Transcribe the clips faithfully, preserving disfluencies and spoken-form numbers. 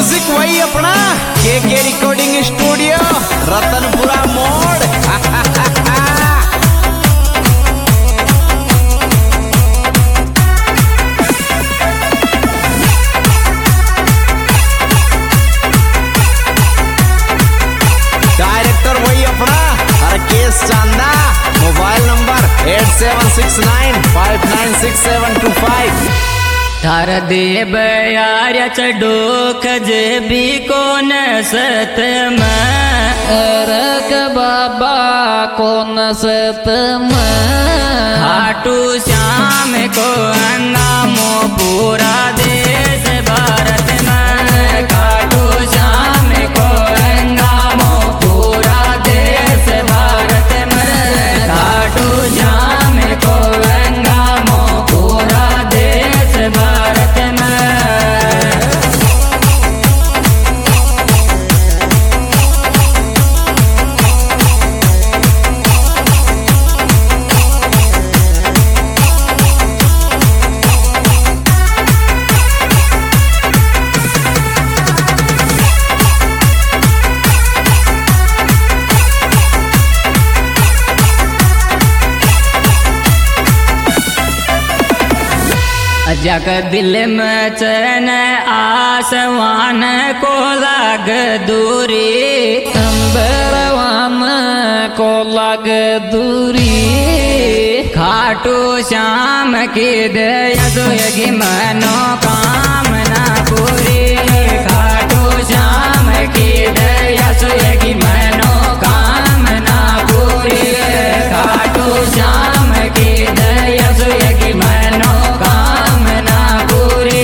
Music वही अपना के के रिकॉर्डिंग स्टूडियो रतनपुरा मोड़। डायरेक्टर वही अपना Harkesh Chanda. Mobile number eight seven six nine five nine six seven two five. थार देव यार चडोक जे भी कोन सत में रक बाबा कोन सत में खाटू श्याम को अंगामो पूरा देश भारत में। खाटू श्याम को अंगामो पूरा देश भारत में। खाटू श्याम को अंगामो पूरा देश भारत में। जग दिल में चैन आसमान को लग दूरी। अंबरवान को लग दूरी। खाटू श्याम की दया सोएगी मनोकामना पूरी। खाटू श्याम की दया सोएगी मनोकामना पूरी। खाटू श्याम की दया सोएगी मनोकामना पूरी।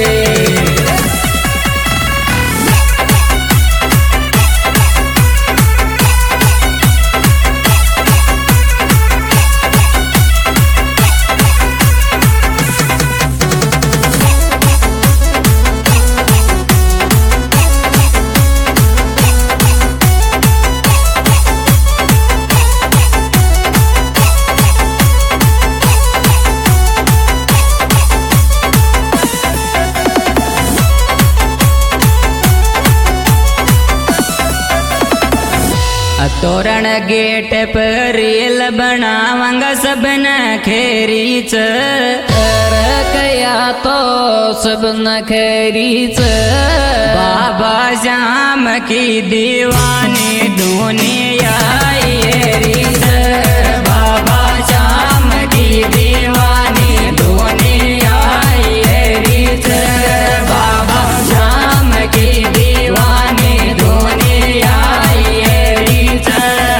तोरण गेट पर रेल बनावंग सब न खेरी च कया तो सब न खेरी च। बाबा श्याम की दीवानी दुनिया येरी च। बाबा श्याम की दीवानी दुनिया येरी च। बाबा श्याम की दीवानी दुनिया येरी च।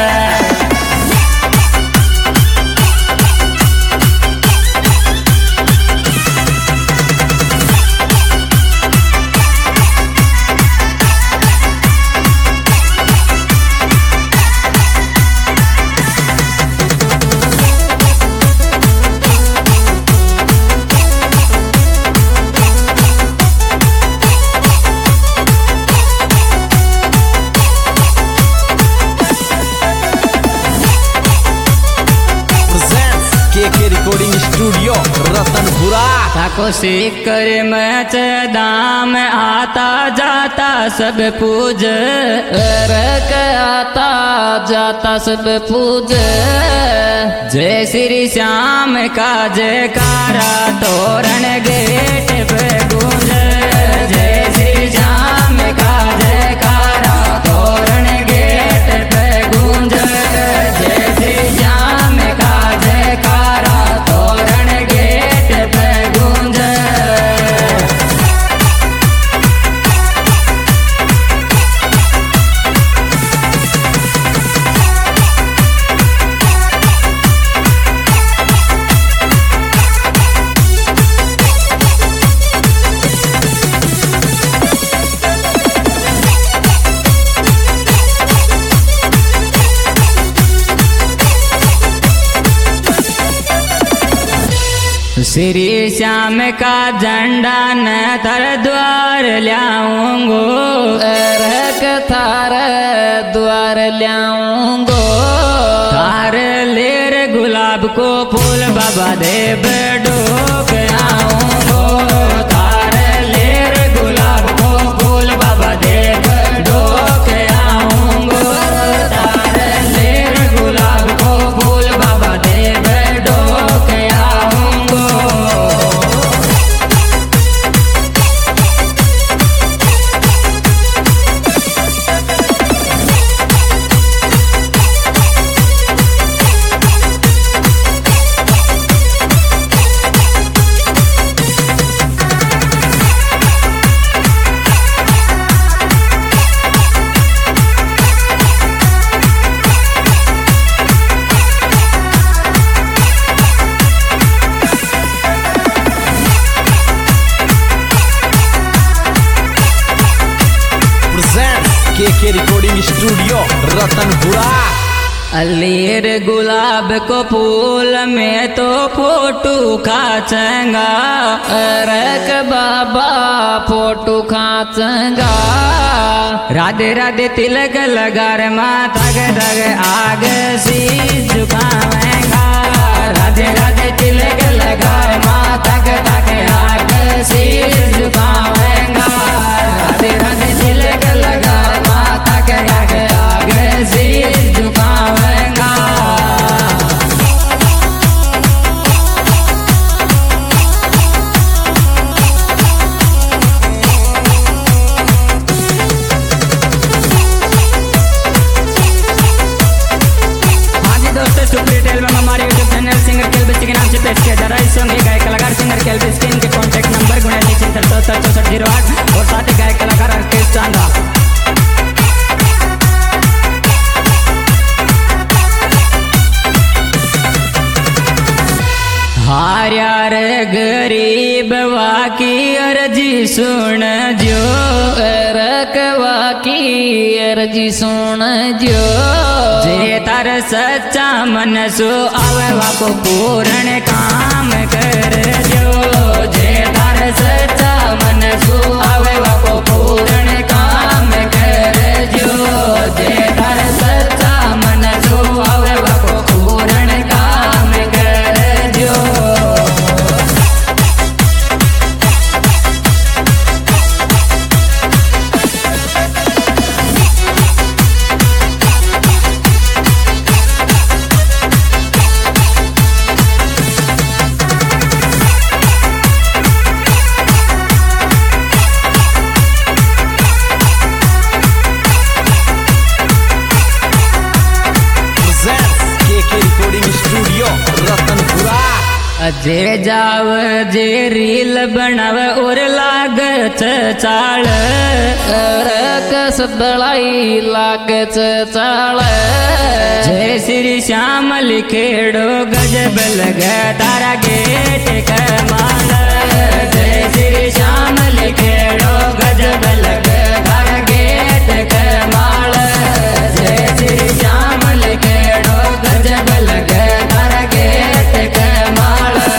Recording studio Ratanpura. ताको सीकर मच दाम आता जाता सब पूज। रक आता जाता सब पूज। जय श्री श्याम का जयकारा तोरण गेट पे गूंज। जय श्री श्याम का जयकारा तोरण गेट पे गूंज। जय श्री श्याम का जयकारा तोरण गेट पे गूंज। श्री श्याम का झंडा न तर द्वार ल्याऊंगो। रक थार द्वार ल्याऊंगो। थार लेर गुलाब को फूल बाबा देव डोक आऊंगो। थार लेर गुलाब को फूल बाबा के रिकॉर्डिंग स्टूडियो रतनपुरा। अलीर गुलाब को फूल में तो फोटो खाचेंगा, रख बाबा फोटो खाचेंगा। राधे राधे तिलक लगा रे माथा के धग आग शीश झुकावेंगा। राधे राधे तिलक लगा रे माथा के धग आग शीश झुकावेंगा। राधे राधे तिलक लगा रे माथा के धग आग शीश झुकावेंगा। डिटेल में हमारे यूट्यूब चैनल सिंगर केल्विस के नाम से पेश किया जा रहा है। इस सॉन्ग के गायक कलाकार सिंगर केल्विस के इनके कॉन्टैक्ट नंबर उन्यासी छिहत्तर चौसठ चौसठ जीरो आठ और साथ ही गायक कलाकार अर्केश चांदा। हार यार गरीब वाकी अर्जी सुन जो, रकवा की अर्जी सुन जो। जे तार सच्चा मन सो आवे वाको पूर्ण काम कर जो। जे तार सच्चा मन सो आवे वाको पूर्ण काम कर जो। जे तार सच्चा मन सो आवे वाको पूर्ण काम कर जो। जे जाव जे रील बनाव और लागत चाल, रकस बड़ाई लागत चाल। जय श्री श्याम लिखेड़ो गजब लगे तारा गेट कमाल। जय श्री श्याम लिखेड़ो गजब लगे तारा गेट कमाल। जय श्री श्याम लिखेड़ो गजब लगे तारा गेट कमाल।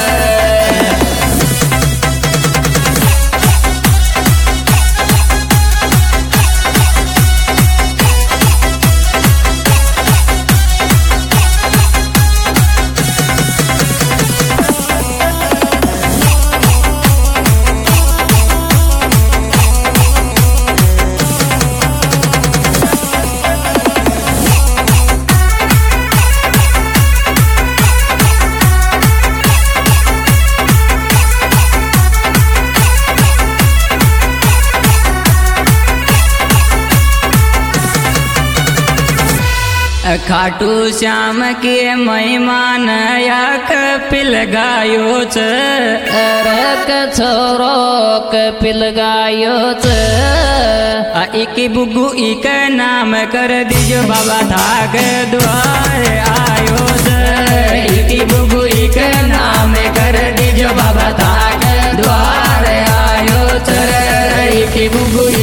खाटू श्याम के महिमान या कपिल गायो च, रक छोरो कपिल गायो च। इकी बुगु इक नाम कर दीजो बाबा धाग द्वार आयो च। इकी बुगु इक नाम कर दीजो बाबा धाग द्वार आयो च। इकी बुगु